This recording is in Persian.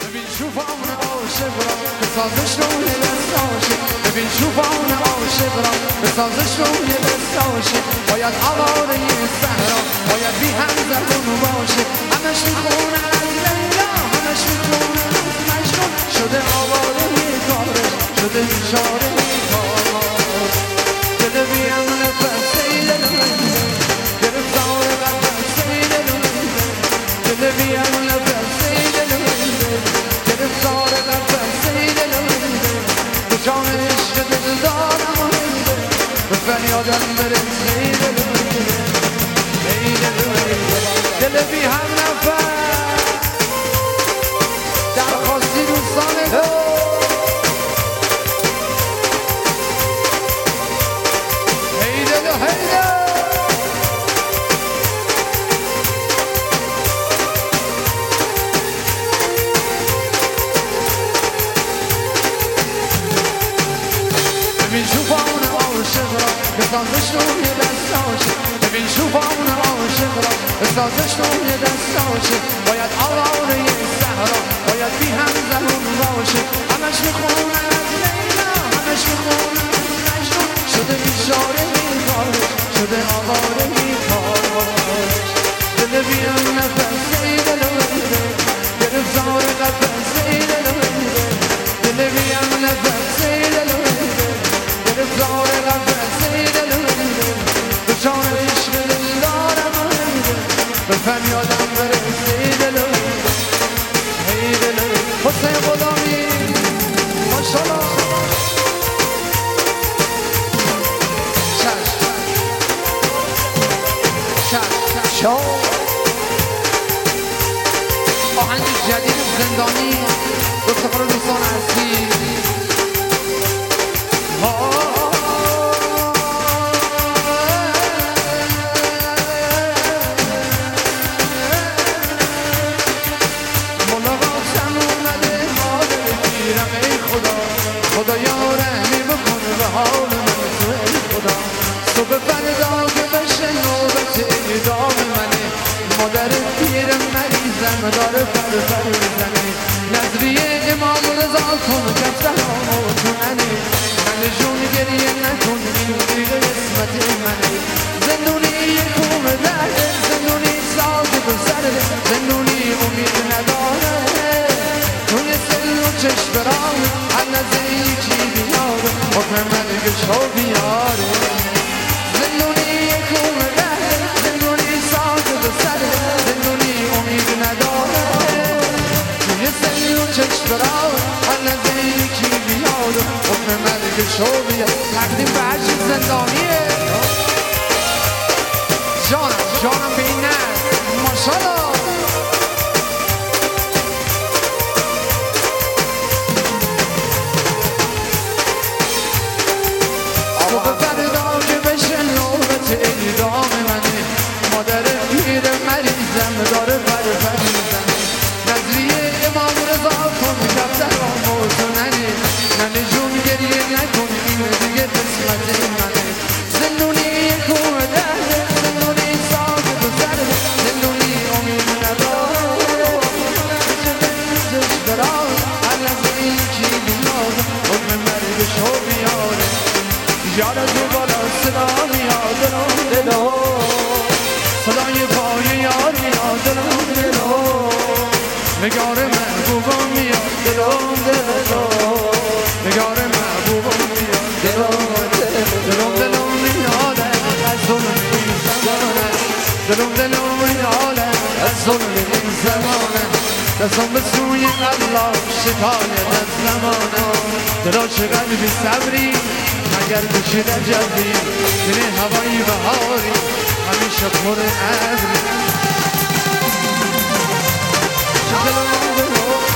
ببین چوبان عاشق را بسازش روی دستاشه ببین چوبان عاشق را بسازش روی دستاشه باید آواره صحرا باید بی هم زبون باشه همش میخونه از لیلا همش میخونه از مجنون شده آواره کارش شده بیچاره کارش دل بیم نفس سیل نمیده گرفتار قدر سیل نمیده دل بیم نفس سیل نمیده گرفتار قدر سیل نمیده به جان عشق دل دارم نمیده به فریادم برسه دل نمیده دل بی هم نفس درخواستی دوستان ببین چوبان عاشق را بسازش روی دستاشه ببین چوبان عاشق را بسازش روی دستاشه باید آواره صحرا باید بی هم زبون باشه همش میخونه از لیلا همش میخونه از مجنون شده بیچاره کارش شده آواره کارش دل بیم نفس دل نمیده گرفتار قفس دل نمیده دل بیم نفس دل نمیده گرفتار قفس دل نمیده به جان عشق دل دارم نمیده به فریادم برسه دل نمیده ای دل حسین غلامی ماشاءالله آهنگ جدید زندانی گفتخار دوستان عزیز ملاقاتم اومده حال بگیرم ای خدا خدا یارمی بکن به حال من تو ای خدا صبح فردا که بشه نوبت اعدام منه مادر پیر مریضم داره پر میزنه نظریه امام رضا کن کفترامو تو منه من جون گریه نکن این دیگه قسمت منه زندونی کوم درده زندونی ساکت و سرده زندونی امید نداره توی سل و چشم راه هر نزه یکی بیاره حکم مرگشو بیاره زندونی کوم درده زندونی ساکت و سرده زندونی امید نداره توی سل و چشم راه هر نزه یکی بیاره حکم مرگشو بیاره تقدیم به هرچی زندانیه جانم به این نه ماشاءالله صبح فردا که بشه نوبت اعدام منه مادر پیر مریضم داره پر میزنه نظریه امام رضا کن کفترامو تو ننه ننه جون گریه نکن این دیگه قسمت منه زندونی کوه درده زندونی ساکت و زرده زندونی امید نداره چشمش برای هر لحظه یکی بیاره حکم مرگشو بیاره یاد تو بالا صدا میاد دلو صدای پای یار میاد دلو نگار محبوبم میاد دلو نگار محبوبم میاد دلو میاد از ظلم این زمانه دلو میاد از ظلم این زمانه دستم به سوی الله شکایت از زمانه دلو چه قلبی صبری اگر بشید جلبی دل هوایی بهاری همیشه پر ابری